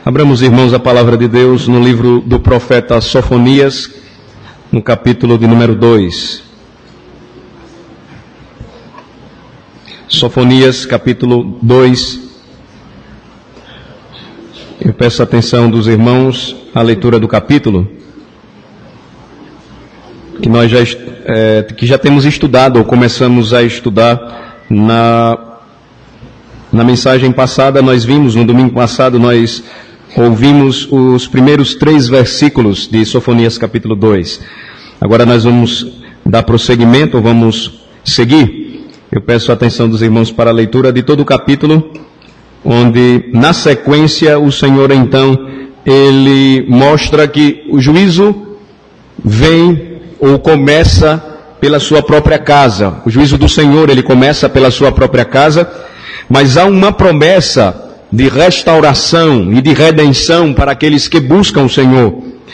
Abramos, irmãos, a palavra de Deus no livro do profeta Sofonias, no capítulo de número 2. Sofonias, capítulo 2. Eu peço a atenção dos irmãos à leitura do capítulo, que nós já temos estudado, ou começamos a estudar na mensagem passada. Nós vimos, no domingo passado, nós ouvimos os primeiros 3 versículos de Sofonias capítulo 2. Agora nós vamos dar prosseguimento, vamos seguir. Eu peço a atenção dos irmãos para a leitura de todo o capítulo, onde na sequência o Senhor então, ele mostra que o juízo vem ou começa pela sua própria casa. O juízo do Senhor, ele começa pela sua própria casa, mas há uma promessa de restauração e de redenção para aqueles que buscam o Senhor.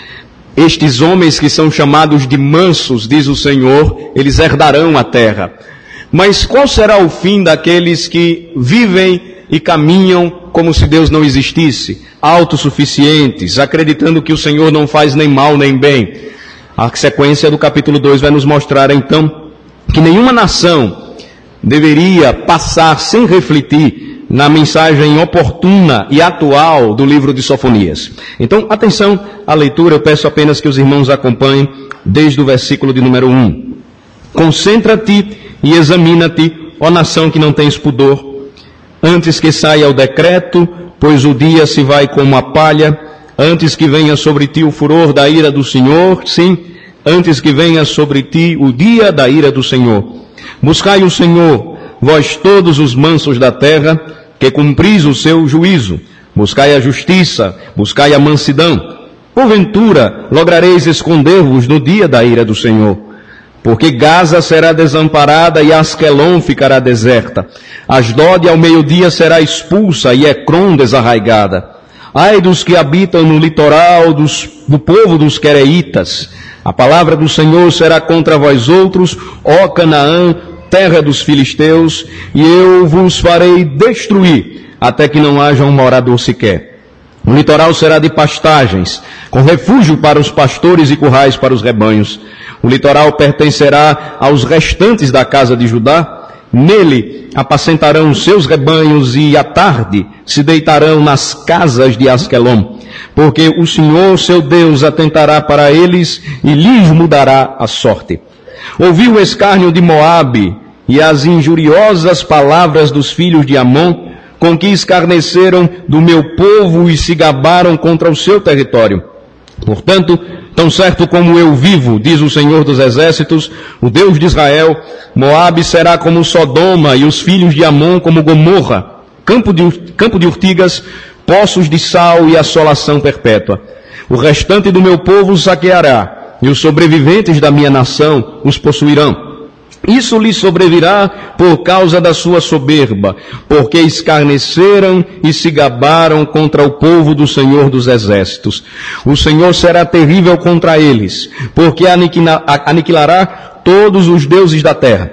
Estes homens que são chamados de mansos, diz o Senhor, eles herdarão a terra. Mas qual será o fim daqueles que vivem e caminham como se Deus não existisse, autossuficientes, acreditando que o Senhor não faz nem mal nem bem? A sequência do capítulo 2 vai nos mostrar então que nenhuma nação deveria passar sem refletir na mensagem oportuna e atual do livro de Sofonias. Então, atenção à leitura, eu peço apenas que os irmãos acompanhem desde o versículo de número 1. Concentra-te e examina-te, ó nação que não tens pudor, antes que saia o decreto, pois o dia se vai como a palha, antes que venha sobre ti o furor da ira do Senhor, sim, antes que venha sobre ti o dia da ira do Senhor. Buscai o Senhor, vós todos os mansos da terra, que cumpris o seu juízo. Buscai a justiça, buscai a mansidão. Porventura, lograreis esconder-vos no dia da ira do Senhor. Porque Gaza será desamparada e Asquelon ficará deserta. Asdod ao meio-dia será expulsa e Ecrom desarraigada. Ai dos que habitam no litoral do povo dos quereitas. A palavra do Senhor será contra vós outros, ó Canaã, terra dos filisteus, e eu vos farei destruir, até que não haja um morador sequer. O litoral será de pastagens, com refúgio para os pastores e currais para os rebanhos. O litoral pertencerá aos restantes da casa de Judá. Nele apacentarão os seus rebanhos e à tarde se deitarão nas casas de Asquelon, porque o Senhor seu Deus atentará para eles e lhes mudará a sorte. Ouvi o escárnio de Moabe e as injuriosas palavras dos filhos de Amon, com que escarneceram do meu povo e se gabaram contra o seu território. Portanto, tão certo como eu vivo, diz o Senhor dos Exércitos, o Deus de Israel, Moabe será como Sodoma e os filhos de Amon como Gomorra, campo de urtigas, poços de sal e assolação perpétua. O restante do meu povo saqueará, e os sobreviventes da minha nação os possuirão. Isso lhes sobrevirá por causa da sua soberba, porque escarneceram e se gabaram contra o povo do Senhor dos Exércitos. O Senhor será terrível contra eles, porque aniquilará todos os deuses da terra.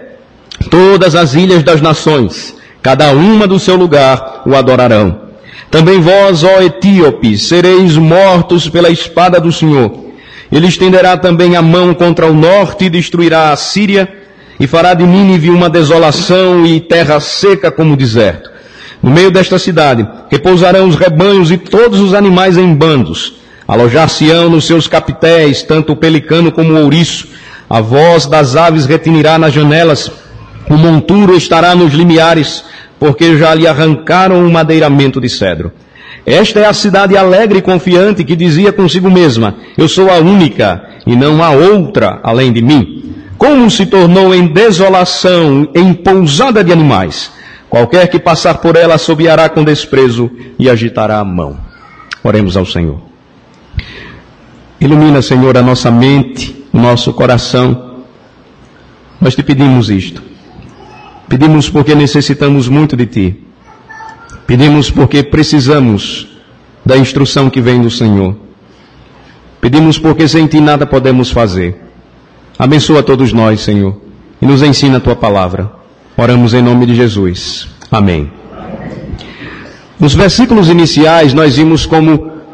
Todas as ilhas das nações, cada uma do seu lugar, o adorarão. Também vós, ó etíopes, sereis mortos pela espada do Senhor. Ele estenderá também a mão contra o norte e destruirá a Síria, e fará de Nínive uma desolação e terra seca como o deserto. No meio desta cidade repousarão os rebanhos e todos os animais em bandos. Alojar-se-ão nos seus capitéis, tanto o pelicano como o ouriço. A voz das aves retinirá nas janelas. O monturo estará nos limiares, porque já lhe arrancaram o madeiramento de cedro. Esta é a cidade alegre e confiante que dizia consigo mesma, eu sou a única e não há outra além de mim. Como se tornou em desolação, em pousada de animais. Qualquer que passar por ela assobiará com desprezo e agitará a mão. Oremos ao Senhor. Ilumina, Senhor, a nossa mente, o nosso coração. Nós te pedimos isto. Pedimos porque necessitamos muito de Ti. Pedimos porque precisamos da instrução que vem do Senhor. Pedimos porque sem Ti nada podemos fazer. Abençoa todos nós, Senhor, e nos ensina a Tua palavra. Oramos em nome de Jesus. Amém. Nos versículos iniciais, nós vimos como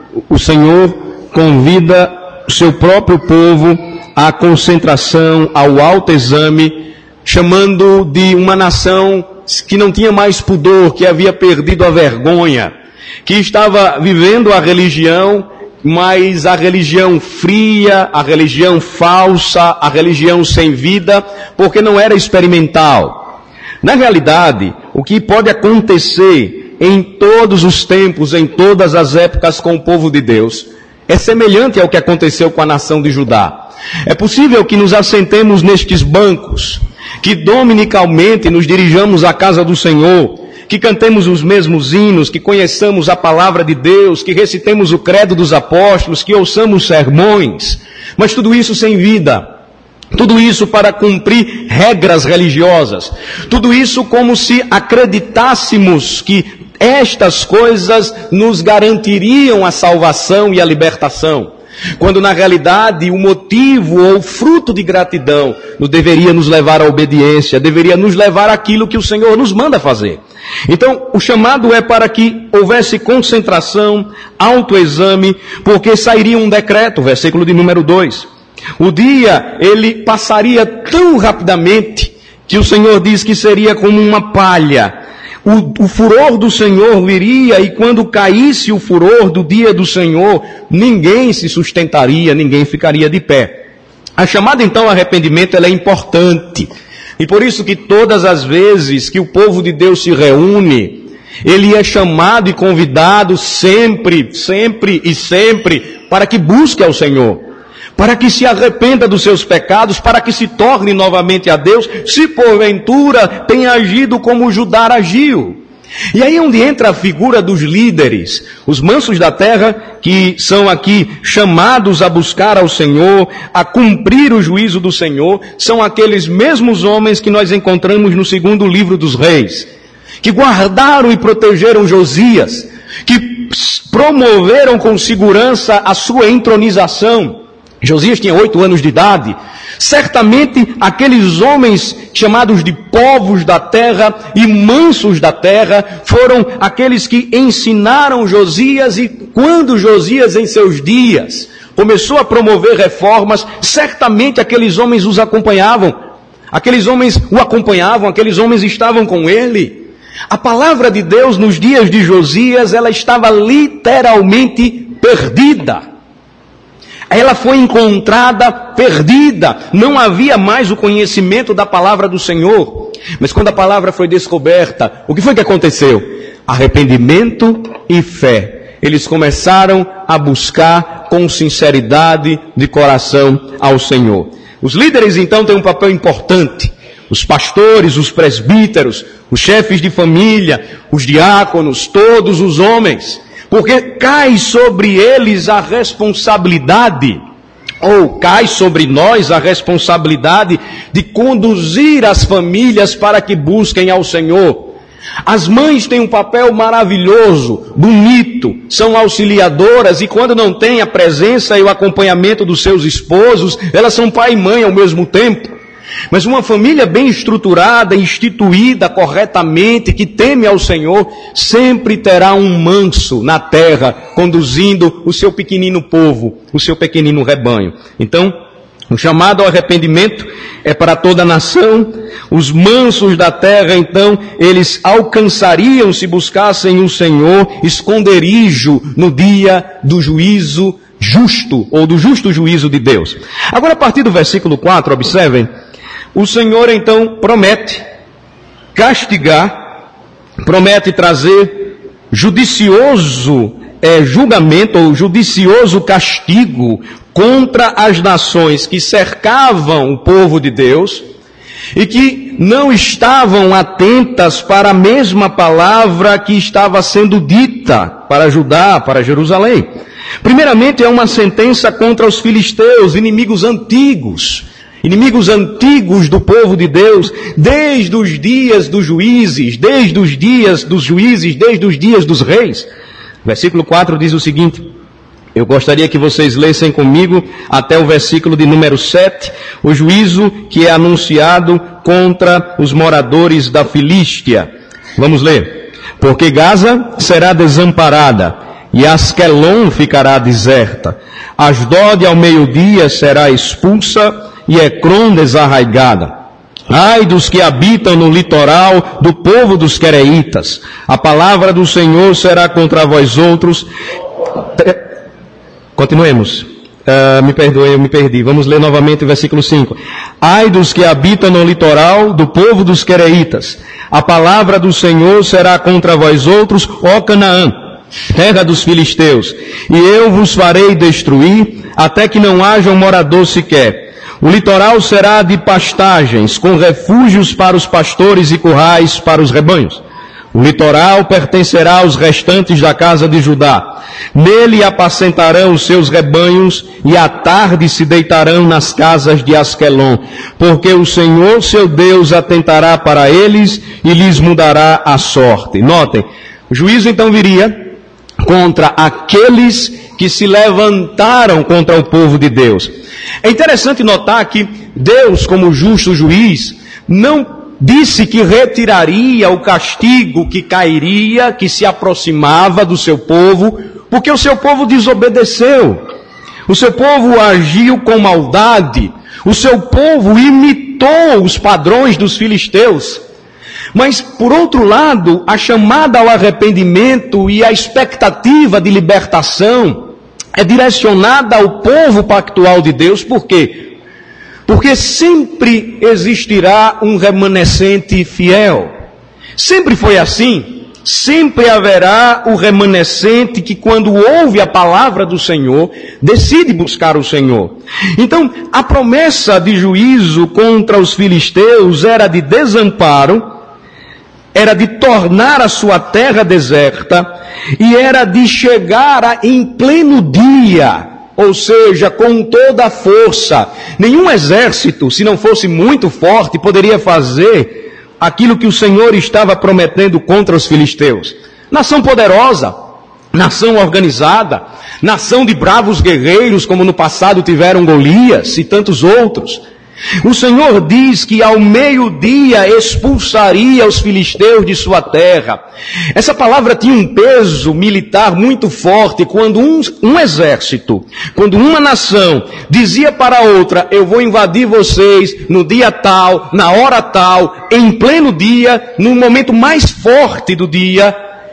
o Senhor convida o seu próprio povo à concentração, ao autoexame, chamando de uma nação que não tinha mais pudor, que havia perdido a vergonha, que estava vivendo a religião, mas a religião fria, a religião falsa, a religião sem vida, porque não era experimental. Na realidade, o que pode acontecer em todos os tempos, em todas as épocas com o povo de Deus, é semelhante ao que aconteceu com a nação de Judá. É possível que nos assentemos nestes bancos, que dominicalmente nos dirijamos à casa do Senhor, que cantemos os mesmos hinos, que conheçamos a palavra de Deus, que recitemos o credo dos apóstolos, que ouçamos sermões, mas tudo isso sem vida. Tudo isso para cumprir regras religiosas. Tudo isso como se acreditássemos que estas coisas nos garantiriam a salvação e a libertação. Quando na realidade o motivo ou o fruto de gratidão deveria nos levar à obediência, deveria nos levar àquilo que o Senhor nos manda fazer. Então, o chamado é para que houvesse concentração, autoexame, porque sairia um decreto, versículo de número 2. O dia, ele passaria tão rapidamente, que o Senhor diz que seria como uma palha. O furor do Senhor viria, e quando caísse o furor do dia do Senhor, ninguém se sustentaria, ninguém ficaria de pé. A chamada então ao arrependimento, ela é importante. E por isso que todas as vezes que o povo de Deus se reúne, ele é chamado e convidado sempre para que busque ao Senhor, para que se arrependa dos seus pecados, para que se torne novamente a Deus, se porventura tem agido como Judá agiu. E aí onde entra a figura dos líderes, os mansos da terra, que são aqui chamados a buscar ao Senhor, a cumprir o juízo do Senhor, são aqueles mesmos homens que nós encontramos no segundo livro dos reis, que guardaram e protegeram Josias, que promoveram com segurança a sua entronização. Josias tinha 8 anos de idade. Certamente aqueles homens chamados de povos da terra e mansos da terra foram aqueles que ensinaram Josias, e quando Josias em seus dias começou a promover reformas, certamente aqueles homens os acompanhavam. Aqueles homens o acompanhavam, aqueles homens estavam com ele. A palavra de Deus nos dias de Josias, ela estava literalmente perdida. Ela foi encontrada perdida. Não havia mais o conhecimento da palavra do Senhor. Mas quando a palavra foi descoberta, o que foi que aconteceu? Arrependimento e fé. Eles começaram a buscar com sinceridade de coração ao Senhor. Os líderes então têm um papel importante. Os pastores, os presbíteros, os chefes de família, os diáconos, todos os homens. Porque cai sobre eles a responsabilidade, ou cai sobre nós a responsabilidade de conduzir as famílias para que busquem ao Senhor. As mães têm um papel maravilhoso, bonito, são auxiliadoras, e quando não têm a presença e o acompanhamento dos seus esposos, elas são pai e mãe ao mesmo tempo. Mas uma família bem estruturada, instituída corretamente, que teme ao Senhor, sempre terá um manso na terra, conduzindo o seu pequenino povo, o seu pequenino rebanho. Então, o chamado ao arrependimento é para toda a nação. Os mansos da terra, então, eles alcançariam, se buscassem o Senhor, esconderijo no dia do juízo justo, ou do justo juízo de Deus. Agora, a partir do versículo 4, observem, o Senhor então promete castigar, promete trazer judicioso julgamento ou judicioso castigo contra as nações que cercavam o povo de Deus e que não estavam atentas para a mesma palavra que estava sendo dita para Judá, para Jerusalém. Primeiramente é uma sentença contra os filisteus, inimigos antigos do povo de Deus, desde os dias dos juízes, desde os dias dos reis. Versículo 4 diz o seguinte, eu gostaria que vocês lessem comigo até o versículo de número 7, o juízo que é anunciado contra os moradores da Filístia. Vamos ler. Porque Gaza será desamparada, e Asquelon ficará deserta. Asdod ao meio-dia será expulsa e Ecrom desarraigada. Ai dos que habitam no litoral do povo dos quereitas. A palavra do Senhor será contra vós outros. Continuemos. Me perdoe, eu me perdi. Vamos ler novamente o versículo 5. Ai dos que habitam no litoral do povo dos quereitas. A palavra do Senhor será contra vós outros, ó Canaã, terra dos filisteus. E eu vos farei destruir, até que não haja um morador sequer. O litoral será de pastagens, com refúgios para os pastores e currais para os rebanhos. O litoral pertencerá aos restantes da casa de Judá. Nele apacentarão os seus rebanhos e à tarde se deitarão nas casas de Asquelon, porque o Senhor seu Deus atentará para eles e lhes mudará a sorte. Notem, o juízo então viria contra aqueles que se levantaram contra o povo de Deus. É interessante notar que Deus, como justo juiz, não disse que retiraria o castigo que cairia, que se aproximava do seu povo, porque o seu povo desobedeceu. O seu povo agiu com maldade. O seu povo imitou os padrões dos filisteus. Mas, por outro lado, a chamada ao arrependimento e a expectativa de libertação é direcionada ao povo pactual de Deus. Por quê? Porque sempre existirá um remanescente fiel. Sempre foi assim. Sempre haverá o remanescente que, quando ouve a palavra do Senhor, decide buscar o Senhor. Então, a promessa de juízo contra os filisteus era de desamparo, era de tornar a sua terra deserta, e era de chegar em pleno dia, ou seja, com toda a força. Nenhum exército, se não fosse muito forte, poderia fazer aquilo que o Senhor estava prometendo contra os filisteus. Nação poderosa, nação organizada, nação de bravos guerreiros, como no passado tiveram Golias e tantos outros. O Senhor diz que ao meio-dia expulsaria os filisteus de sua terra. Essa palavra tinha um peso militar muito forte quando um exército, quando uma nação dizia para outra: eu vou invadir vocês no dia tal, na hora tal, em pleno dia, no momento mais forte do dia,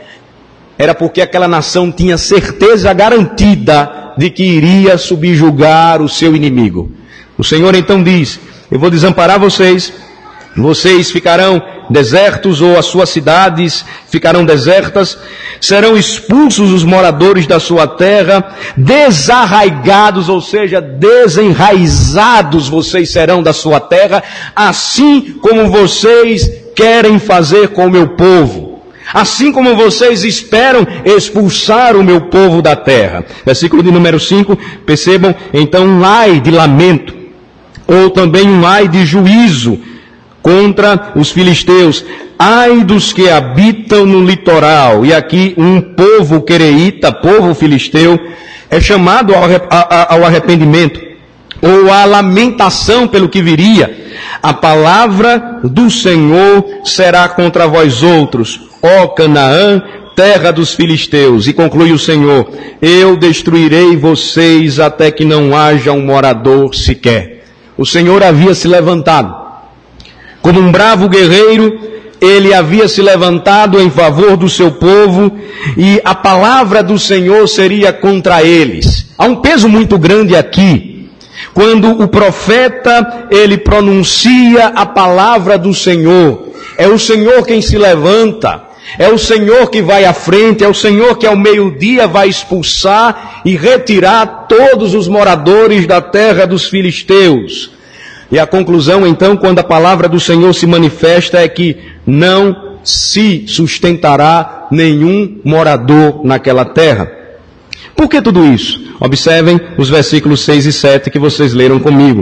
era porque aquela nação tinha certeza garantida de que iria subjugar o seu inimigo. O Senhor então diz: eu vou desamparar vocês, vocês ficarão desertos, ou as suas cidades ficarão desertas, serão expulsos os moradores da sua terra, desarraigados, ou seja, desenraizados vocês serão da sua terra, assim como vocês querem fazer com o meu povo. Assim como vocês esperam expulsar o meu povo da terra. Versículo de número 5, percebam então um ai de lamento, ou também um ai de juízo contra os filisteus. Ai dos que habitam no litoral. E aqui um povo quereíta, povo filisteu, é chamado ao arrependimento, ou à lamentação pelo que viria. A palavra do Senhor será contra vós outros, ó Canaã, terra dos filisteus. E conclui o Senhor: eu destruirei vocês até que não haja um morador sequer. O Senhor havia se levantado. Como um bravo guerreiro, ele havia se levantado em favor do seu povo, e a palavra do Senhor seria contra eles. Há um peso muito grande aqui, quando o profeta, ele pronuncia a palavra do Senhor. É o Senhor quem se levanta. É o Senhor que vai à frente, é o Senhor que ao meio-dia vai expulsar e retirar todos os moradores da terra dos filisteus. E a conclusão então, quando a palavra do Senhor se manifesta, é que não se sustentará nenhum morador naquela terra. Por que tudo isso? Observem os versículos 6 e 7 que vocês leram comigo.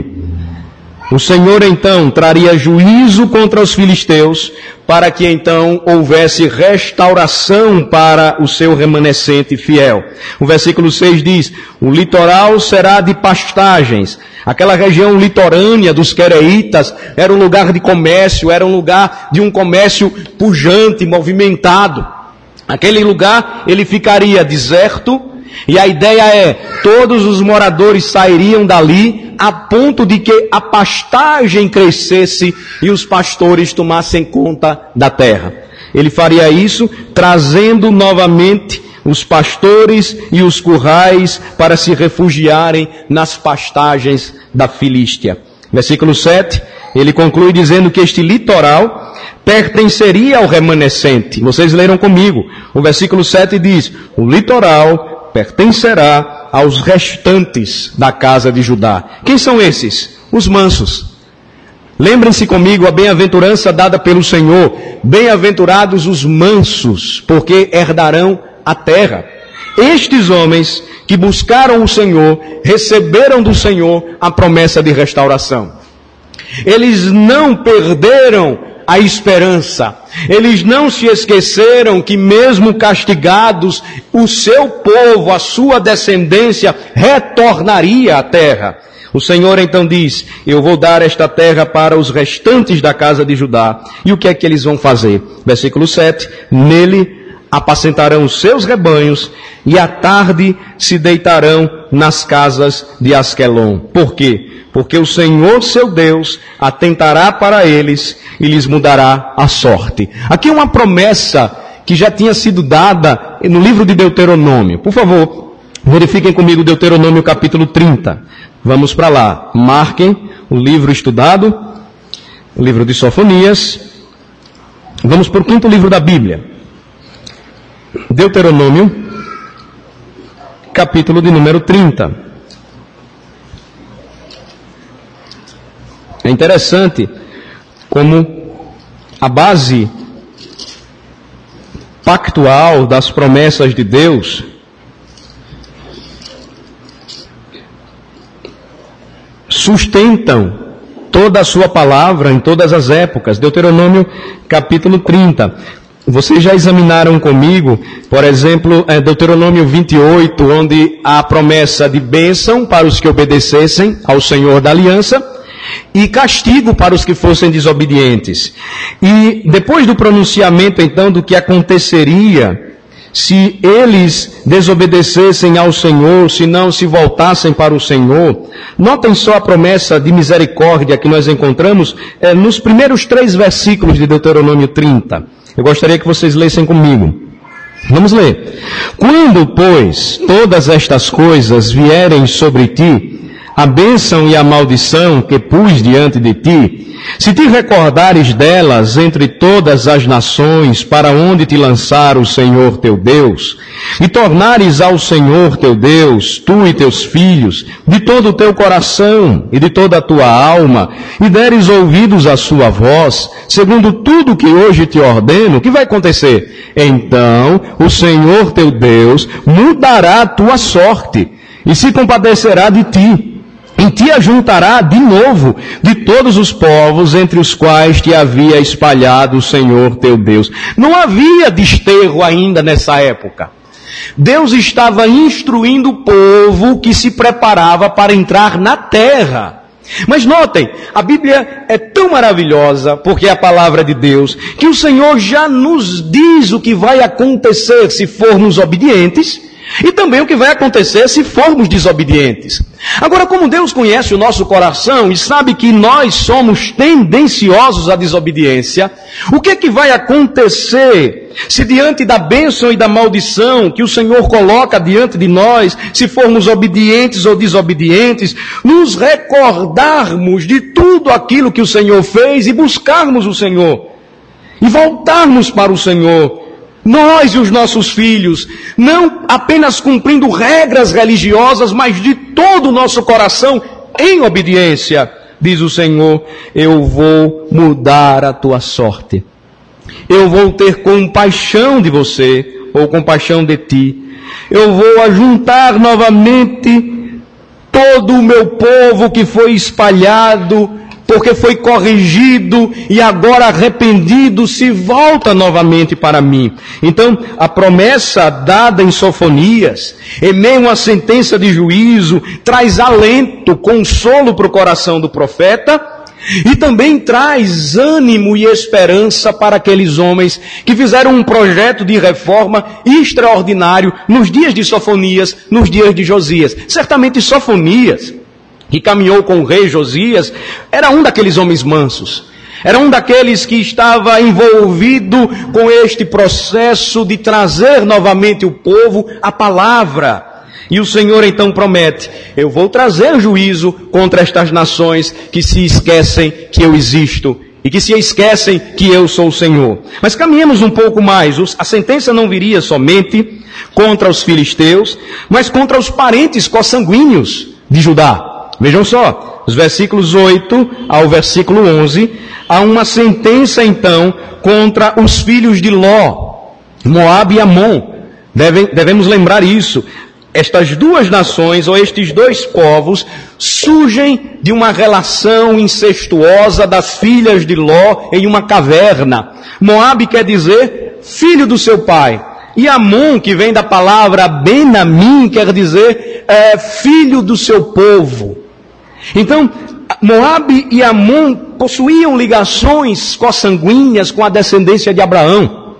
O Senhor então traria juízo contra os filisteus, para que então houvesse restauração para o seu remanescente fiel. O versículo 6 diz: o litoral será de pastagens. Aquela região litorânea dos quereitas era um lugar de comércio, era um lugar de um comércio pujante, movimentado. Aquele lugar, ele ficaria deserto, e a ideia é, todos os moradores sairiam dali, a ponto de que a pastagem crescesse e os pastores tomassem conta da terra. Ele faria isso, trazendo novamente os pastores e os currais para se refugiarem nas pastagens da Filístia. Versículo 7, ele conclui dizendo que este litoral pertenceria ao remanescente. Vocês leram comigo. O versículo 7 diz, o litoral pertencerá aos restantes da casa de Judá. Quem são esses? Os mansos. Lembrem-se comigo a bem-aventurança dada pelo Senhor. Bem-aventurados os mansos, porque herdarão a terra. Estes homens que buscaram o Senhor, receberam do Senhor a promessa de restauração. Eles não perderam a esperança. Eles não se esqueceram que mesmo castigados, o seu povo, a sua descendência, retornaria à terra. O Senhor então diz, eu vou dar esta terra para os restantes da casa de Judá. E o que é que eles vão fazer? Versículo 7, nele apacentarão os seus rebanhos e à tarde se deitarão nas casas de Asquelon. Por quê? Porque o Senhor seu Deus atentará para eles e lhes mudará a sorte. Aqui é uma promessa que já tinha sido dada no livro de Deuteronômio. Por favor, verifiquem comigo Deuteronômio capítulo 30. Vamos para lá. Marquem o livro estudado, o livro de Sofonias. Vamos para o 5º livro da Bíblia. Deuteronômio, capítulo de número 30. É interessante como a base pactual das promessas de Deus sustentam toda a sua palavra em todas as épocas. Deuteronômio, capítulo 30. Vocês já examinaram comigo, por exemplo, Deuteronômio 28, onde há a promessa de bênção para os que obedecessem ao Senhor da aliança e castigo para os que fossem desobedientes. E depois do pronunciamento, então, do que aconteceria se eles desobedecessem ao Senhor, se não se voltassem para o Senhor, notem só a promessa de misericórdia que nós encontramos nos primeiros 3 versículos de Deuteronômio 30. Eu gostaria que vocês lessem comigo. Vamos ler. Quando, pois, todas estas coisas vierem sobre ti, a bênção e a maldição que pus diante de ti, se te recordares delas entre todas as nações para onde te lançar o Senhor teu Deus, e tornares ao Senhor teu Deus, tu e teus filhos, de todo o teu coração e de toda a tua alma, e deres ouvidos à sua voz, segundo tudo que hoje te ordeno, o que vai acontecer? Então o Senhor teu Deus mudará a tua sorte, e se compadecerá de ti. E te ajuntará de novo de todos os povos entre os quais te havia espalhado o Senhor teu Deus. Não havia desterro ainda nessa época. Deus estava instruindo o povo que se preparava para entrar na terra. Mas notem, a Bíblia é tão maravilhosa, porque é a palavra de Deus, que o Senhor já nos diz o que vai acontecer se formos obedientes, e também o que vai acontecer se formos desobedientes. Agora, como Deus conhece o nosso coração e sabe que nós somos tendenciosos à desobediência, o que é que vai acontecer se diante da bênção e da maldição que o Senhor coloca diante de nós, se formos obedientes ou desobedientes, nos recordarmos de tudo aquilo que o Senhor fez e buscarmos o Senhor e voltarmos para o Senhor? Nós e os nossos filhos, não apenas cumprindo regras religiosas, mas de todo o nosso coração em obediência, diz o Senhor, eu vou mudar a tua sorte. Eu vou ter compaixão de você, ou compaixão de ti. Eu vou ajuntar novamente todo o meu povo que foi espalhado, porque foi corrigido e agora arrependido, se volta novamente para mim. Então, a promessa dada em Sofonias, em meio a uma sentença de juízo, traz alento, consolo para o coração do profeta, E também traz ânimo e esperança para aqueles homens que fizeram um projeto de reforma extraordinário nos dias de Sofonias, nos dias de Josias. Certamente Sofonias, que caminhou com o rei Josias, era um daqueles homens mansos. Era um daqueles que estava envolvido com este processo de trazer novamente o povo à palavra. E o Senhor então promete: eu vou trazer juízo contra estas nações que se esquecem que eu existo e que se esquecem que eu sou o Senhor. Mas caminhemos um pouco mais. A sentença não viria somente contra os filisteus, mas contra os parentes consanguíneos de Judá. Vejam só, os versículos 8 ao versículo 11, há uma sentença então contra os filhos de Ló, Moabe e Amon. Devemos lembrar isso. Estas duas nações, ou estes dois povos, surgem de uma relação incestuosa das filhas de Ló em uma caverna. Moabe quer dizer filho do seu pai. E Amon, que vem da palavra Benamim, quer dizer filho do seu povo. Então, Moabe e Amon possuíam ligações consanguíneas com a descendência de Abraão.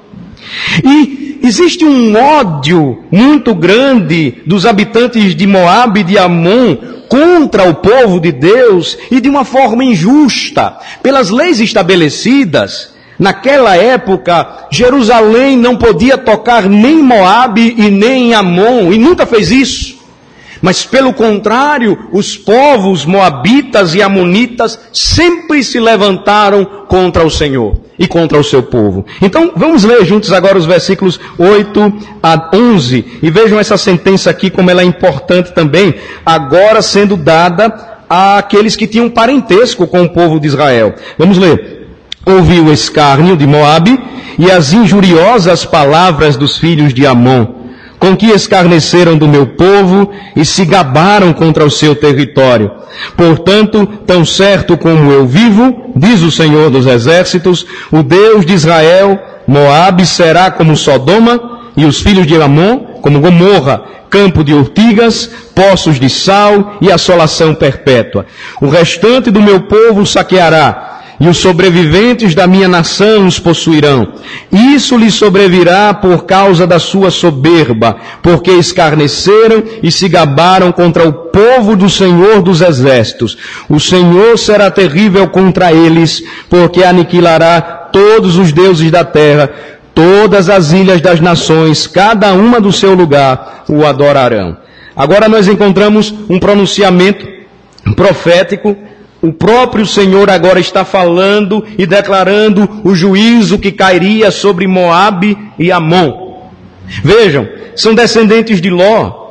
E existe um ódio muito grande dos habitantes de Moabe e de Amon contra o povo de Deus, e de uma forma injusta. Pelas leis estabelecidas, naquela época, Jerusalém não podia tocar nem Moabe e nem Amon, e nunca fez isso. Mas pelo contrário, os povos moabitas e amonitas sempre se levantaram contra o Senhor e contra o seu povo. Então vamos ler juntos agora os versículos 8 a 11 e vejam essa sentença aqui como ela é importante também, agora sendo dada àqueles que tinham parentesco com o povo de Israel. Vamos ler. Ouvi o escárnio de Moabe e as injuriosas palavras dos filhos de Amon, com que escarneceram do meu povo e se gabaram contra o seu território. Portanto, tão certo como eu vivo, diz o Senhor dos Exércitos, o Deus de Israel, Moabe será como Sodoma, e os filhos de Amon como Gomorra, campo de ortigas, poços de sal e assolação perpétua. O restante do meu povo saqueará, e os sobreviventes da minha nação os possuirão. Isso lhes sobrevirá por causa da sua soberba, porque escarneceram e se gabaram contra o povo do Senhor dos Exércitos. O Senhor será terrível contra eles, porque aniquilará todos os deuses da terra, todas as ilhas das nações, cada uma do seu lugar, o adorarão. Agora nós encontramos um pronunciamento profético. O próprio Senhor agora está falando e declarando o juízo que cairia sobre Moabe e Amon. Vejam, são descendentes de Ló.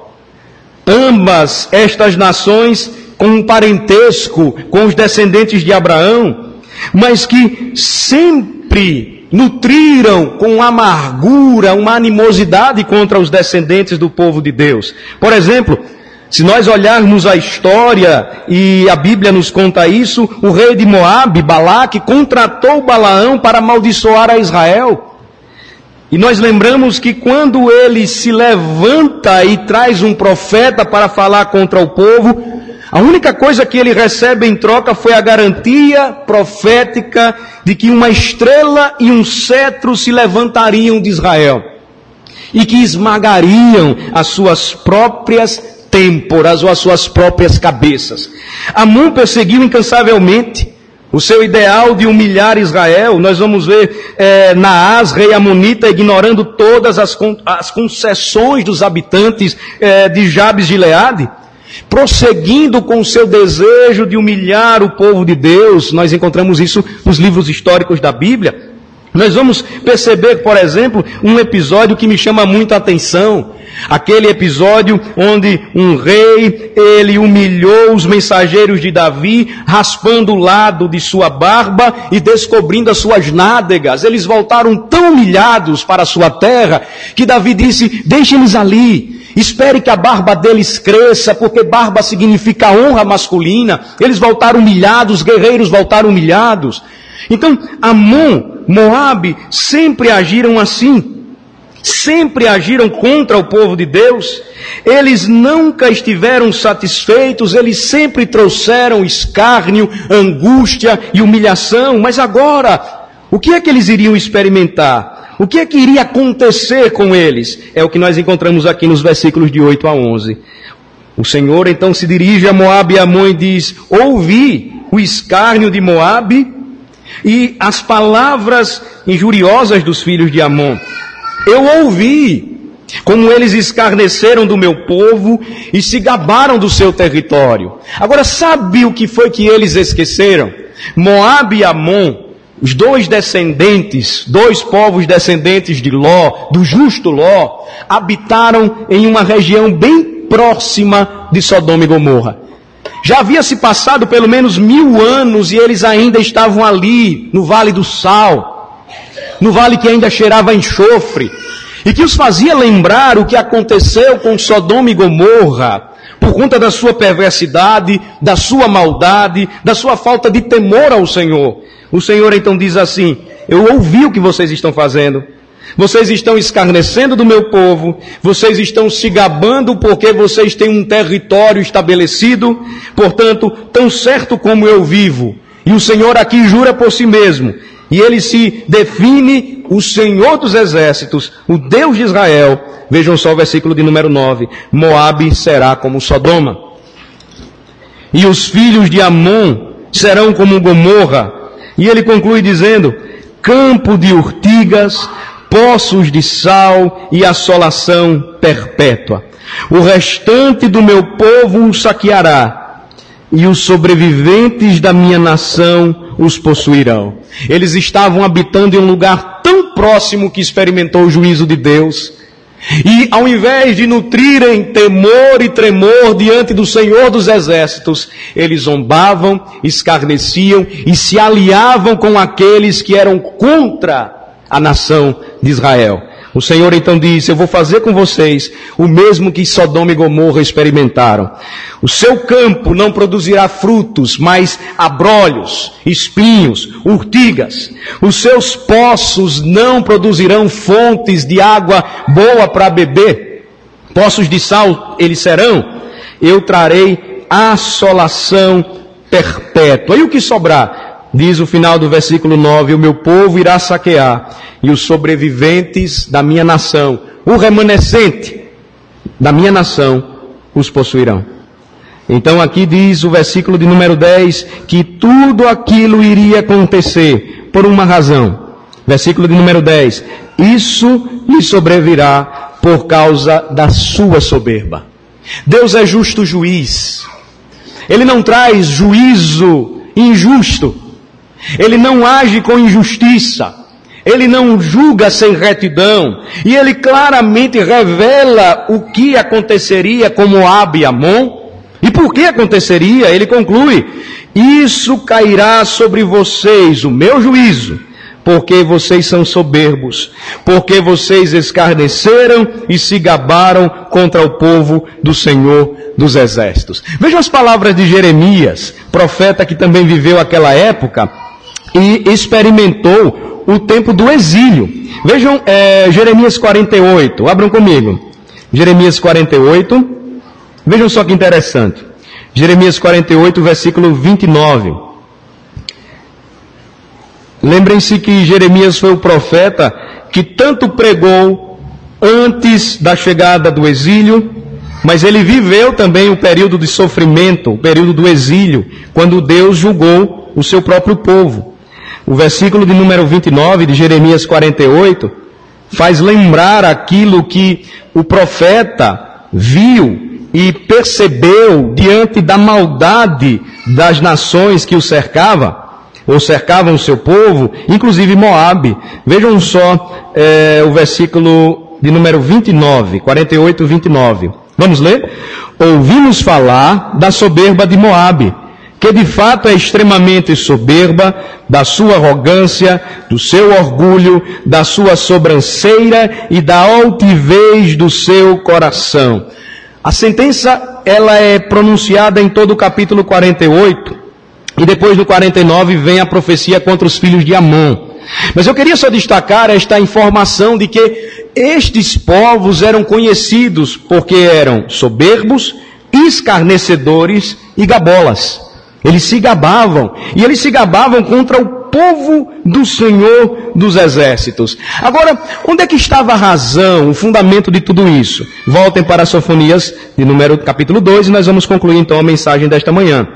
Ambas estas nações com um parentesco com os descendentes de Abraão, mas que sempre nutriram com amargura, uma animosidade contra os descendentes do povo de Deus. Por exemplo, se nós olharmos a história, e a Bíblia nos conta isso, o rei de Moabe, Balaque, contratou Balaão para amaldiçoar a Israel. E nós lembramos que quando ele se levanta e traz um profeta para falar contra o povo, a única coisa que ele recebe em troca foi a garantia profética de que uma estrela e um cetro se levantariam de Israel e que esmagariam as suas próprias têmporas ou as suas próprias cabeças. Amon perseguiu incansavelmente o seu ideal de humilhar Israel. Nós vamos ver Naás, rei amonita, ignorando todas as concessões dos habitantes de Jabes de Gileade, prosseguindo com o seu desejo de humilhar o povo de Deus. Nós encontramos isso nos livros históricos da Bíblia. Nós vamos perceber, por exemplo, um episódio que me chama muito a atenção. Aquele episódio onde um rei, ele humilhou os mensageiros de Davi, raspando o lado de sua barba e descobrindo as suas nádegas. Eles voltaram tão humilhados para a sua terra, que Davi disse: deixem-nos ali, espere que a barba deles cresça, porque barba significa honra masculina. Eles voltaram humilhados, guerreiros voltaram humilhados. Então, Amon, Moabe, sempre agiram assim. sempre agiram contra o povo de Deus, eles nunca estiveram satisfeitos, eles sempre trouxeram escárnio, angústia e humilhação, mas agora, o que é que eles iriam experimentar? O que é que iria acontecer com eles? É o que nós encontramos aqui nos versículos de 8 a 11. O Senhor então se dirige a Moabe e Amon e diz: ouvi o escárnio de Moabe e as palavras injuriosas dos filhos de Amon. Eu ouvi como eles escarneceram do meu povo e se gabaram do seu território. Agora, sabe o que foi que eles esqueceram? Moabe e Amon, os dois povos descendentes de Ló, do justo Ló, habitaram em uma região bem próxima de Sodoma e Gomorra. Já havia se passado pelo menos 1000 anos e eles ainda estavam ali, no Vale do Sal, no vale que ainda cheirava a enxofre, e que os fazia lembrar o que aconteceu com Sodoma e Gomorra, por conta da sua perversidade, da sua maldade, da sua falta de temor ao Senhor. O Senhor então diz assim: eu ouvi o que vocês estão fazendo. Vocês estão escarnecendo do meu povo, vocês estão se gabando porque vocês têm um território estabelecido, portanto, tão certo como eu vivo. E o Senhor aqui jura por si mesmo, e ele se define o Senhor dos exércitos, o Deus de Israel. Vejam só o versículo de número 9, Moabe será como Sodoma, e os filhos de Amon serão como Gomorra. E ele conclui dizendo: campo de urtigas, poços de sal e assolação perpétua. O restante do meu povo o saqueará, e os sobreviventes da minha nação os possuirão. Eles estavam habitando em um lugar tão próximo que experimentou o juízo de Deus. E ao invés de nutrirem temor e tremor diante do Senhor dos exércitos, eles zombavam, escarneciam e se aliavam com aqueles que eram contra a nação de Israel. O Senhor então disse: eu vou fazer com vocês o mesmo que Sodoma e Gomorra experimentaram. O seu campo não produzirá frutos, mas abrolhos, espinhos, urtigas. Os seus poços não produzirão fontes de água boa para beber. Poços de sal eles serão. Eu trarei assolação perpétua. E o que sobrar? Diz o final do versículo 9, o meu povo irá saquear, e os sobreviventes da minha nação, o remanescente da minha nação, os possuirão. Então aqui diz o versículo de número 10, que tudo aquilo iria acontecer por uma razão. Versículo de número 10, isso lhe sobrevirá por causa da sua soberba. Deus é justo juiz. Ele não traz juízo injusto. Ele não age com injustiça, ele não julga sem retidão, e ele claramente revela o que aconteceria com Moabe e Amon. E por que aconteceria? Ele conclui: isso cairá sobre vocês, o meu juízo, porque vocês são soberbos, porque vocês escarneceram e se gabaram contra o povo do Senhor dos exércitos. Vejam as palavras de Jeremias, profeta que também viveu aquela época e experimentou o tempo do exílio. Vejam Jeremias 48, abram comigo. Jeremias 48, vejam só que interessante. Jeremias 48, versículo 29. Lembrem-se que Jeremias foi o profeta que tanto pregou antes da chegada do exílio, mas ele viveu também o período de sofrimento, o período do exílio, quando Deus julgou o seu próprio povo. O versículo de número 29 de Jeremias 48 faz lembrar aquilo que o profeta viu e percebeu diante da maldade das nações que o cercavam, ou cercavam o seu povo, inclusive Moabe. Vejam só o versículo de número 29, 48, 29. Vamos ler? Ouvimos falar da soberba de Moabe, que de fato é extremamente soberba, da sua arrogância, do seu orgulho, da sua sobranceira e da altivez do seu coração. A sentença, ela é pronunciada em todo o capítulo 48, e depois do 49 vem a profecia contra os filhos de Amon. Mas eu queria só destacar esta informação de que estes povos eram conhecidos porque eram soberbos, escarnecedores e gabolas. Eles se gabavam, e eles se gabavam contra o povo do Senhor dos Exércitos. Agora, onde é que estava a razão, o fundamento de tudo isso? Voltem para Sofonias, de número capítulo 2, e nós vamos concluir então a mensagem desta manhã,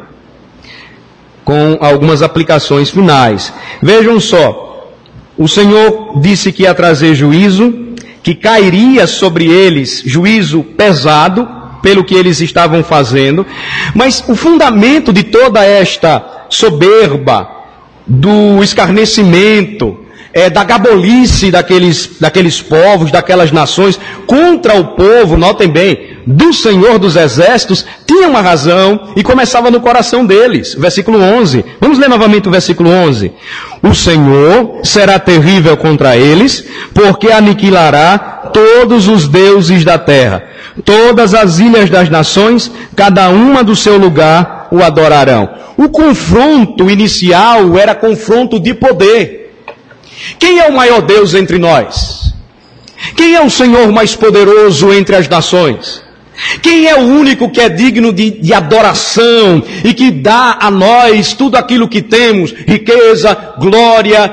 com algumas aplicações finais. Vejam só, o Senhor disse que ia trazer juízo, que cairia sobre eles juízo pesado, pelo que eles estavam fazendo, mas o fundamento de toda esta soberba, do escarnecimento, da gabolice daqueles povos, daquelas nações, contra o povo, notem bem, do Senhor dos Exércitos, tinha uma razão, e começava no coração deles. Versículo 11, vamos ler novamente o versículo 11. O Senhor será terrível contra eles, porque aniquilará todos os deuses da terra. Todas as ilhas das nações, cada uma do seu lugar, o adorarão. O confronto inicial era confronto de poder. Quem é o maior Deus entre nós? Quem é o Senhor mais poderoso entre as nações? Quem é o único que é digno de adoração e que dá a nós tudo aquilo que temos? Riqueza, glória,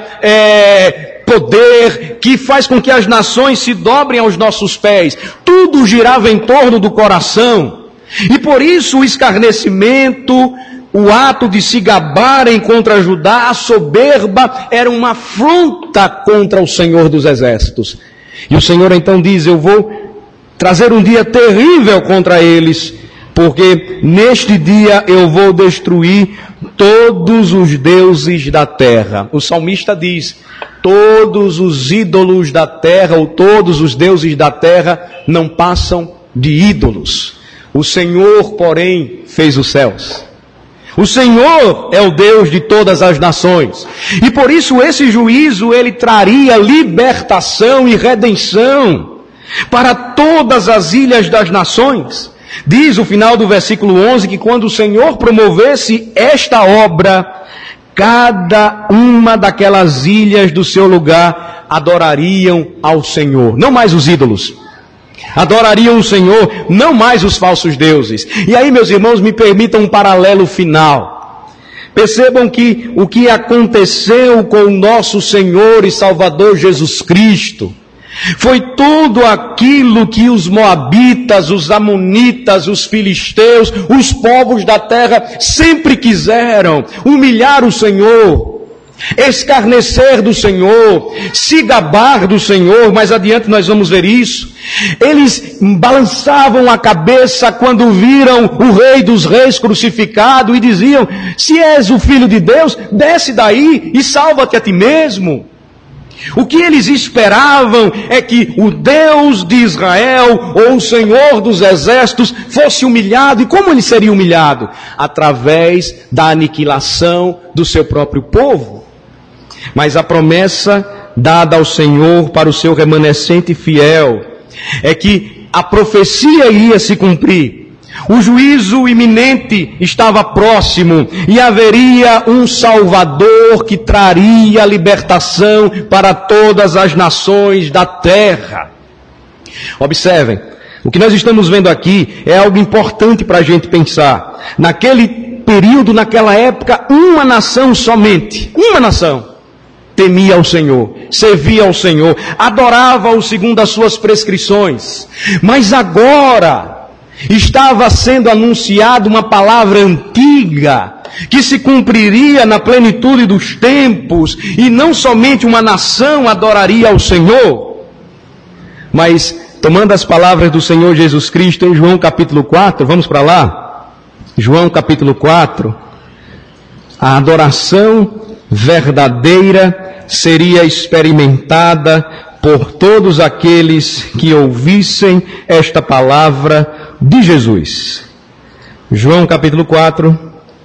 poder, que faz com que as nações se dobrem aos nossos pés. Tudo girava em torno do coração. E por isso o escarnecimento, o ato de se gabarem contra Judá, a soberba, era uma afronta contra o Senhor dos Exércitos. E o Senhor então diz, eu vou trazer um dia terrível contra eles, porque neste dia eu vou destruir todos os deuses da terra. O salmista diz, todos os ídolos da terra, ou todos os deuses da terra, não passam de ídolos. O Senhor, porém, fez os céus. O Senhor é o Deus de todas as nações. E por isso esse juízo, ele traria libertação e redenção para todas as ilhas das nações. Diz o final do versículo 11 que quando o Senhor promovesse esta obra, cada uma daquelas ilhas do seu lugar adorariam ao Senhor. Não mais os ídolos. Adorariam o Senhor, não mais os falsos deuses. E aí, meus irmãos, me permitam um paralelo final. Percebam que o que aconteceu com o nosso Senhor e Salvador Jesus Cristo foi tudo aquilo que os moabitas, os amonitas, os filisteus, os povos da terra sempre quiseram: humilhar o Senhor, escarnecer do Senhor, se gabar do Senhor. Mais adiante nós vamos ver isso. Eles balançavam a cabeça quando viram o Rei dos Reis crucificado e diziam: se és o Filho de Deus, desce daí e salva-te a ti mesmo. O que eles esperavam é que o Deus de Israel, ou o Senhor dos Exércitos, fosse humilhado. E como ele seria humilhado? Através da aniquilação do seu próprio povo. Mas a promessa dada ao Senhor para o seu remanescente fiel é que a profecia iria se cumprir. O juízo iminente estava próximo e haveria um Salvador que traria libertação para todas as nações da terra. Observem, o que nós estamos vendo aqui é algo importante para a gente pensar. Naquele período, naquela época, uma nação somente, uma nação, temia ao Senhor, servia ao Senhor, adorava-o segundo as suas prescrições. Mas agora estava sendo anunciada uma palavra antiga, que se cumpriria na plenitude dos tempos, e não somente uma nação adoraria ao Senhor, mas, tomando as palavras do Senhor Jesus Cristo em João capítulo 4, vamos para lá? João capítulo 4, a adoração verdadeira seria experimentada por todos aqueles que ouvissem esta palavra de Jesus. João capítulo 4.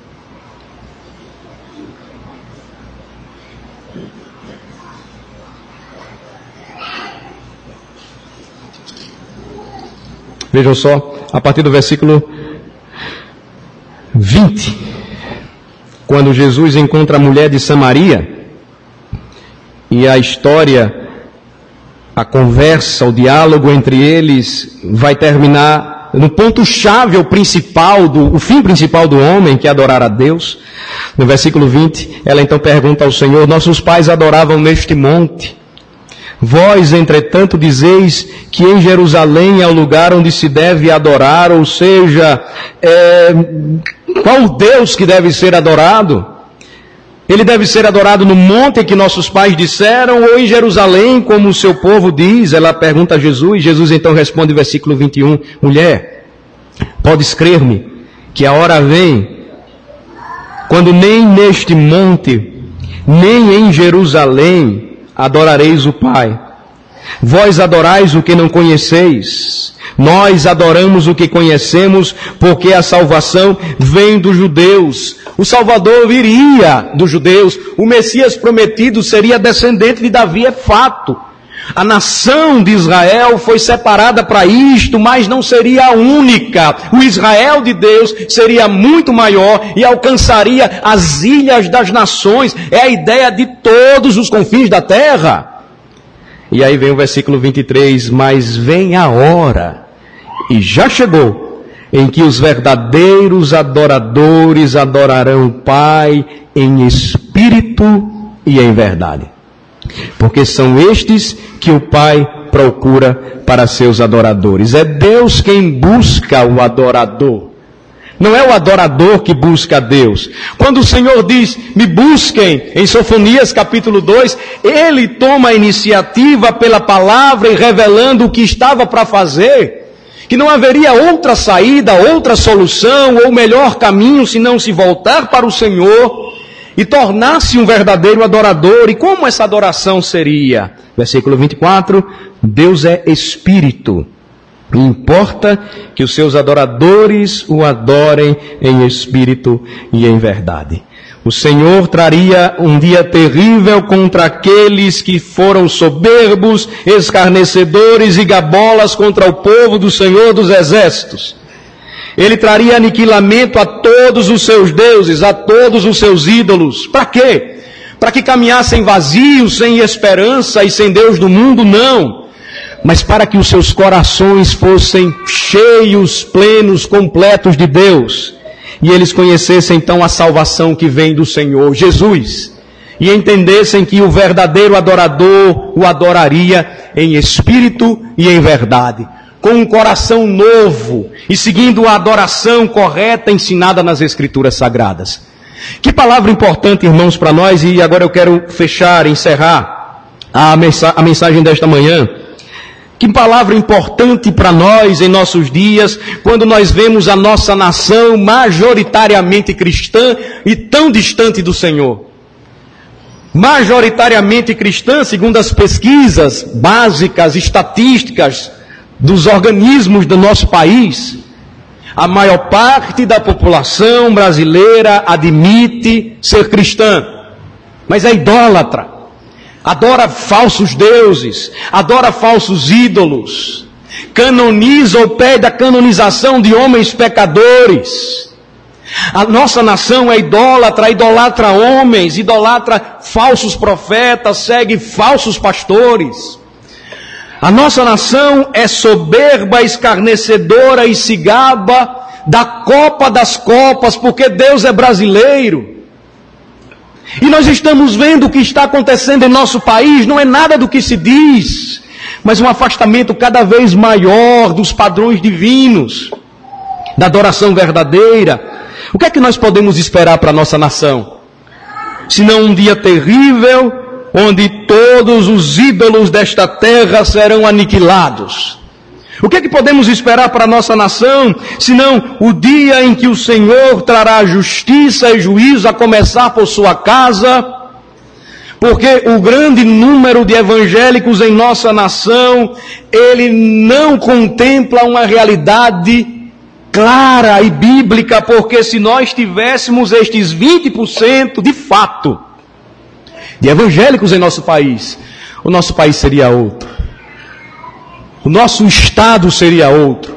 Vejam só, a partir do versículo 20. Quando Jesus encontra a mulher de Samaria, E a história, a conversa, o diálogo entre eles vai terminar no ponto-chave, o fim principal do homem, que é adorar a Deus. No versículo 20, ela então pergunta ao Senhor: nossos pais adoravam neste monte. Vós, entretanto, dizeis que em Jerusalém é o lugar onde se deve adorar, ou seja, qual o Deus que deve ser adorado? Ele deve ser adorado no monte que nossos pais disseram, ou em Jerusalém, como o seu povo diz? Ela pergunta a Jesus. Jesus então responde, versículo 21, mulher, podes crer-me que a hora vem, quando nem neste monte, nem em Jerusalém, adorareis o Pai. Vós adorais o que não conheceis. Nós adoramos o que conhecemos, porque a salvação vem dos judeus. O Salvador viria dos judeus. O Messias prometido seria descendente de Davi, é fato. A nação de Israel foi separada para isto, mas não seria a única. O Israel de Deus seria muito maior e alcançaria as ilhas das nações. É a ideia de todos os confins da terra. E aí vem o versículo 23, mas vem a hora, e já chegou, em que os verdadeiros adoradores adorarão o Pai em espírito e em verdade. Porque são estes que o Pai procura para seus adoradores. É Deus quem busca o adorador. Não é o adorador que busca a Deus. Quando o Senhor diz, me busquem, em Sofonias capítulo 2, Ele toma a iniciativa pela palavra e revelando o que estava para fazer. Que não haveria outra saída, outra solução, ou melhor caminho, senão se voltar para o Senhor e tornar-se um verdadeiro adorador. E como essa adoração seria? Versículo 24, Deus é Espírito. E importa que os seus adoradores o adorem em espírito e em verdade. O Senhor traria um dia terrível contra aqueles que foram soberbos, escarnecedores e gabolas contra o povo do Senhor dos Exércitos. Ele traria aniquilamento a todos os seus deuses, a todos os seus ídolos. Para quê? Para que caminhassem vazios, sem esperança e sem Deus do mundo? Não. Mas para que os seus corações fossem cheios, plenos, completos de Deus. E eles conhecessem então a salvação que vem do Senhor, Jesus. E entendessem que o verdadeiro adorador o adoraria em espírito e em verdade. Com um coração novo e seguindo a adoração correta ensinada nas Escrituras Sagradas. Que palavra importante, irmãos, para nós. E agora eu quero fechar, encerrar a mensagem desta manhã. Que palavra importante para nós em nossos dias, quando nós vemos a nossa nação majoritariamente cristã e tão distante do Senhor. Majoritariamente cristã, segundo as pesquisas básicas, estatísticas dos organismos do nosso país, a maior parte da população brasileira admite ser cristã, mas é idólatra. Adora falsos deuses, adora falsos ídolos, canoniza ou pede a canonização de homens pecadores. A nossa nação é idólatra, idolatra homens, idolatra falsos profetas, segue falsos pastores. A nossa nação é soberba, escarnecedora e se gaba da copa das copas, porque Deus é brasileiro. E nós estamos vendo o que está acontecendo em nosso país, não é nada do que se diz, mas um afastamento cada vez maior dos padrões divinos, da adoração verdadeira. O que é que nós podemos esperar para a nossa nação? Senão um dia terrível, onde todos os ídolos desta terra serão aniquilados. O que é que podemos esperar para a nossa nação, senão o dia em que o Senhor trará justiça e juízo, a começar por sua casa? Porque o grande número de evangélicos em nossa nação, ele não contempla uma realidade clara e bíblica, porque se nós tivéssemos estes 20% de fato de evangélicos em nosso país, o nosso país seria outro. O nosso estado seria outro.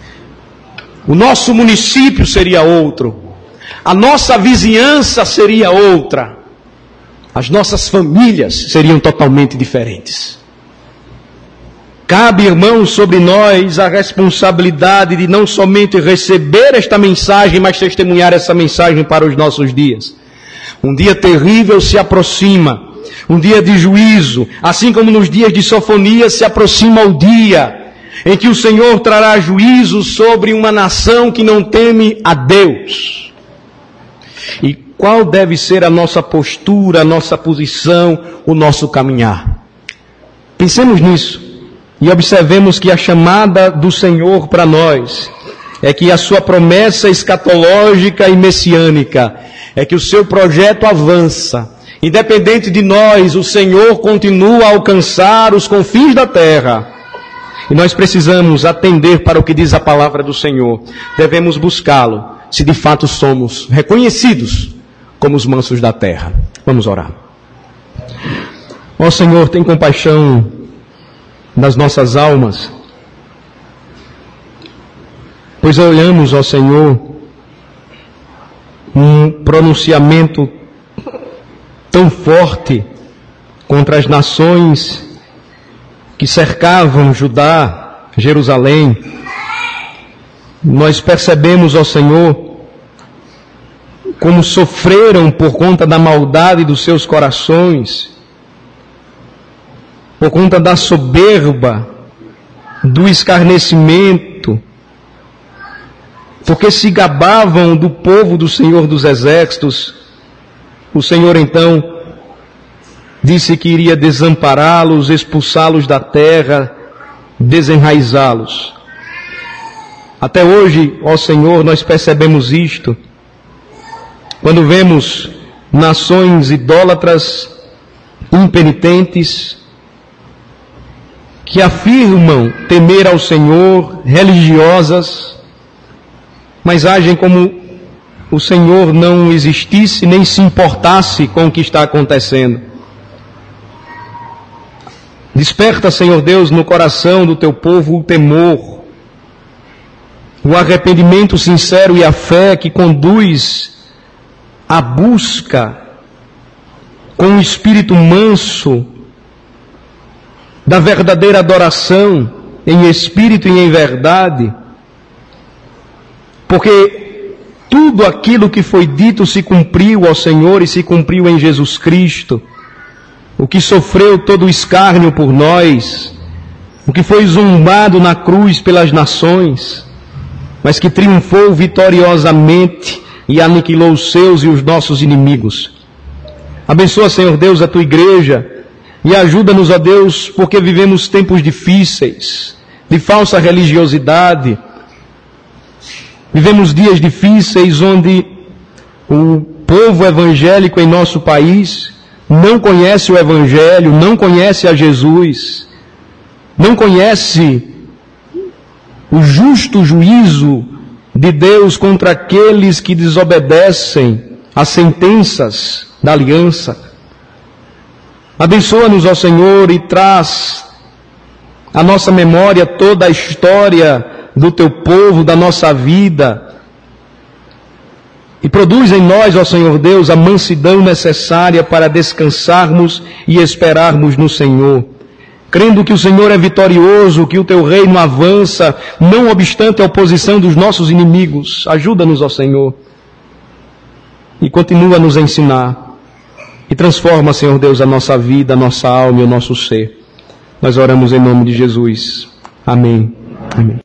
O nosso município seria outro. A nossa vizinhança seria outra. as nossas famílias seriam totalmente diferentes. Cabe, irmãos, sobre nós a responsabilidade de não somente receber esta mensagem, mas testemunhar essa mensagem para os nossos dias. Um dia terrível se aproxima, um dia de juízo, assim como nos dias de Sofonia se aproxima o dia em que o Senhor trará juízo sobre uma nação que não teme a Deus. E qual deve ser a nossa postura, a nossa posição, o nosso caminhar? Pensemos nisso e observemos que a chamada do Senhor para nós é que a sua promessa escatológica e messiânica é que o seu projeto avança. Independente de nós, o Senhor continua a alcançar os confins da terra. E nós precisamos atender para o que diz a palavra do Senhor. Devemos buscá-lo, se de fato somos reconhecidos como os mansos da terra. Vamos orar. Ó Senhor, tem compaixão das nossas almas, pois olhamos, ó Senhor, um pronunciamento tão forte contra as nações que cercavam Judá, Jerusalém. Nós percebemos, ó Senhor, como sofreram por conta da maldade dos seus corações, por conta da soberba, do escarnecimento, porque se gabavam do povo do Senhor dos Exércitos. O Senhor então disse que iria desampará-los, expulsá-los da terra, desenraizá-los. Até hoje, ó Senhor, nós percebemos isto. Quando vemos nações idólatras, impenitentes, que afirmam temer ao Senhor, religiosas, mas agem como o Senhor não existisse, nem se importasse com o que está acontecendo. Desperta, Senhor Deus, no coração do teu povo o temor, o arrependimento sincero e a fé que conduz à busca com um espírito manso da verdadeira adoração em espírito e em verdade, porque tudo aquilo que foi dito se cumpriu ao Senhor e se cumpriu em Jesus Cristo. O que sofreu todo o escárnio por nós, o que foi zombado na cruz pelas nações, mas que triunfou vitoriosamente e aniquilou os seus e os nossos inimigos. Abençoa, Senhor Deus, a tua igreja e ajuda-nos, ó Deus, porque vivemos tempos difíceis, de falsa religiosidade. Vivemos dias difíceis onde o povo evangélico em nosso país não conhece o Evangelho, não conhece a Jesus, não conhece o justo juízo de Deus contra aqueles que desobedecem às sentenças da aliança. Abençoa-nos, ó Senhor, e traz à nossa memória toda a história do teu povo, da nossa vida. E produz em nós, ó Senhor Deus, a mansidão necessária para descansarmos e esperarmos no Senhor. Crendo que o Senhor é vitorioso, que o teu reino avança, não obstante a oposição dos nossos inimigos. Ajuda-nos, ó Senhor. E continua a nos ensinar. E transforma, Senhor Deus, a nossa vida, a nossa alma e o nosso ser. Nós oramos em nome de Jesus. Amém. Amém.